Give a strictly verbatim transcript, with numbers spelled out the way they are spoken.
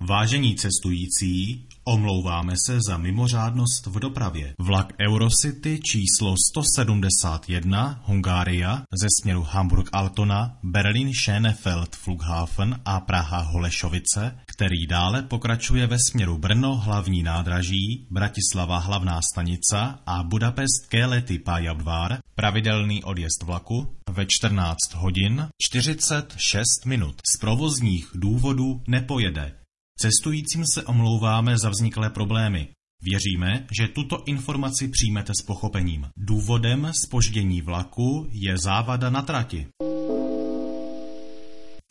Vážení cestující, omlouváme se za mimořádnost v dopravě. Vlak Eurocity číslo sto sedmdesát jedna Hungária ze směru Hamburg-Altona, Berlin-Schönefeld-Flughafen a Praha-Holešovice, který dále pokračuje ve směru Brno hlavní nádraží, Bratislava hlavná stanice a Budapest Keleti pályaudvar, pravidelný odjezd vlaku ve čtrnáct hodin čtyřicet šest minut. Z provozních důvodů nepojede. Cestujícím se omlouváme za vzniklé problémy. Věříme, že tuto informaci přijmete s pochopením. Důvodem zpoždění vlaku je závada na trati.